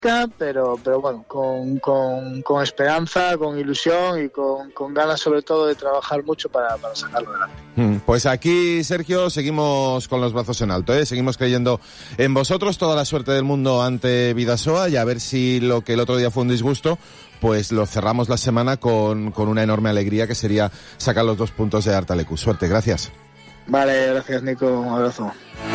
pero bueno, con esperanza, con ilusión y con ganas sobre todo de trabajar mucho para sacarlo adelante. Pues aquí, Sergio, seguimos con los brazos en alto, seguimos creyendo en vosotros, toda la suerte del mundo ante Bidasoa, y a ver si lo que el otro día fue un disgusto, pues lo cerramos la semana con una enorme alegría, que sería sacar los 2 puntos de Artalecu. Suerte, gracias. Vale, gracias, Nico, un abrazo.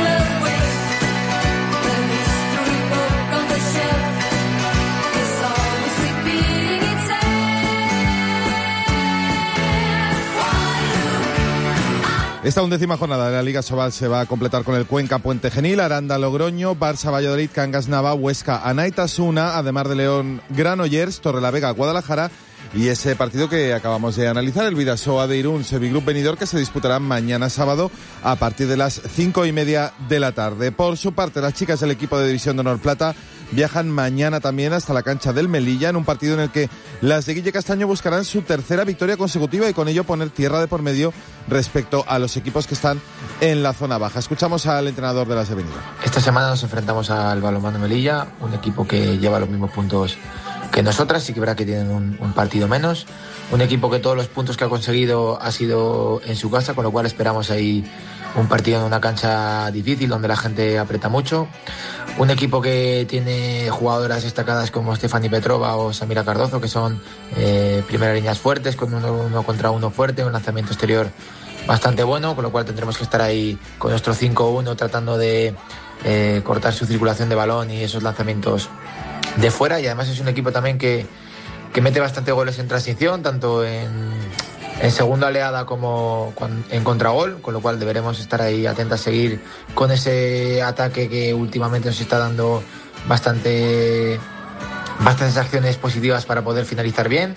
Esta 11ª jornada de la Liga Sobal se va a completar con el Cuenca Puente Genil, Aranda Logroño, Barça Valladolid, Cangas Nava, Huesca Anaitasuna, además de León Granollers, Torrelavega Guadalajara, y ese partido que acabamos de analizar, el Bidasoa de Irún, Sevigroup Benidorm, que se disputará mañana sábado a partir de las 5:30 de la tarde. Por su parte, las chicas del equipo de División de Honor Plata viajan mañana también hasta la cancha del Melilla, en un partido en el que las de Guille Castaño buscarán su 3ª victoria consecutiva y con ello poner tierra de por medio respecto a los equipos que están en la zona baja. Escuchamos al entrenador de las de Benidorm. Esta semana nos enfrentamos al Balonmano Melilla, un equipo que lleva los mismos puntos que nosotras, sí que verá que tienen un partido menos, un equipo que todos los puntos que ha conseguido ha sido en su casa, con lo cual esperamos ahí un partido en una cancha difícil donde la gente aprieta mucho, un equipo que tiene jugadoras destacadas como Stephanie Petrova o Samira Cardozo, que son primeras líneas fuertes, con uno contra uno fuerte, un lanzamiento exterior bastante bueno, con lo cual tendremos que estar ahí con nuestro 5-1 tratando de cortar su circulación de balón y esos lanzamientos de fuera, y además es un equipo también que mete bastante goles en transición, tanto en segunda oleada como en contragol, con lo cual deberemos estar ahí atentas a seguir con ese ataque que últimamente nos está dando bastantes acciones positivas para poder finalizar bien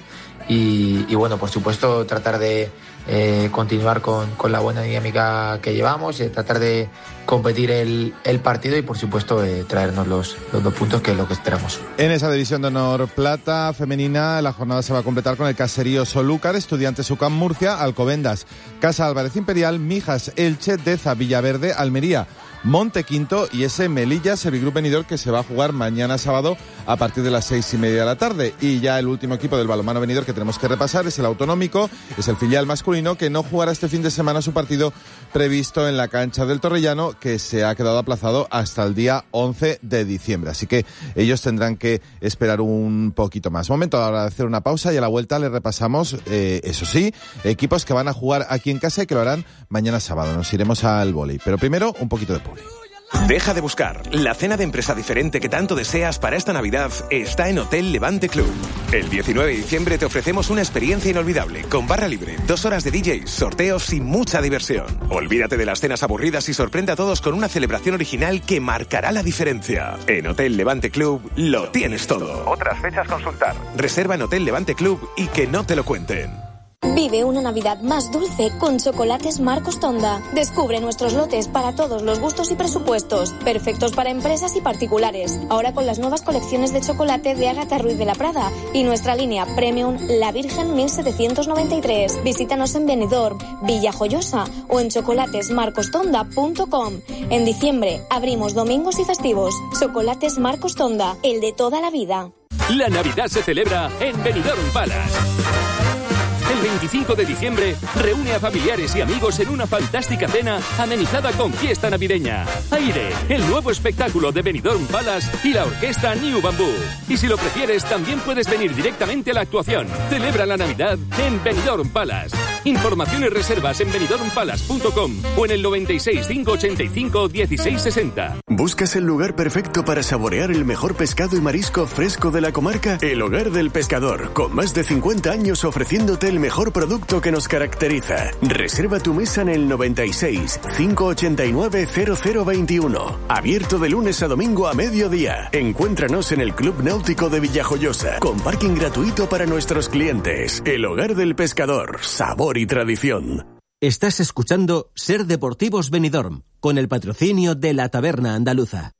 y bueno, por supuesto tratar de continuar con la buena dinámica que llevamos, tratar de competir el partido y por supuesto traernos los 2 puntos, que es lo que esperamos. En esa División de Honor Plata femenina, la jornada se va a completar con el Caserío Solúcar, Estudiantes UCAM Murcia, Alcobendas, Casa Álvarez Imperial, Mijas Elche, Deza Villaverde, Almería Montequinto y ese Melilla Sevigroup Benidorm, que se va a jugar mañana sábado a partir de las 6:30 de la tarde. Y ya el último equipo del balonmano Benidorm que tenemos que repasar es el Autonómico, es el filial masculino, que no jugará este fin de semana su partido previsto en la cancha del Torrellano, que se ha quedado aplazado hasta el día 11 de diciembre. Así que ellos tendrán que esperar un poquito más. Momento ahora de hacer una pausa y a la vuelta les repasamos, eso sí, equipos que van a jugar aquí en casa y que lo harán mañana sábado. Nos iremos al vóley, pero primero un poquito de publi. Deja de buscar. La cena de empresa diferente que tanto deseas para esta Navidad está en Hotel Levante Club. El 19 de diciembre te ofrecemos una experiencia inolvidable, con barra libre, 2 horas de DJs, sorteos y mucha diversión. Olvídate de las cenas aburridas y sorprende a todos con una celebración original que marcará la diferencia. En Hotel Levante Club lo tienes todo. Otras fechas consultar. Reserva en Hotel Levante Club y que no te lo cuenten. Vive una Navidad más dulce con Chocolates Marcos Tonda. Descubre nuestros lotes para todos los gustos y presupuestos, perfectos para empresas y particulares. Ahora con las nuevas colecciones de chocolate de Ágata Ruiz de la Prada y nuestra línea Premium La Virgen 1793. Visítanos en Benidorm, Villajoyosa o en chocolatesmarcostonda.com. En diciembre abrimos domingos y festivos. Chocolates Marcos Tonda, el de toda la vida. La Navidad se celebra en Benidorm Palace. El 25 de diciembre reúne a familiares y amigos en una fantástica cena amenizada con fiesta navideña. Aire, el nuevo espectáculo de Benidorm Palace y la orquesta New Bamboo. Y si lo prefieres, también puedes venir directamente a la actuación. Celebra la Navidad en Benidorm Palace. Información y reservas en benidormpalace.com o en el 96 585 1660. ¿Buscas el lugar perfecto para saborear el mejor pescado y marisco fresco de la comarca? El Hogar del Pescador, con más de 50 años ofreciéndote el mejor producto que nos caracteriza. Reserva tu mesa en el 96 589 0021. Abierto de lunes a domingo a mediodía. Encuéntranos en el Club Náutico de Villajoyosa, con parking gratuito para nuestros clientes. El Hogar del Pescador, sabor y tradición. Estás escuchando Ser Deportivos Benidorm, con el patrocinio de la Taberna Andaluza.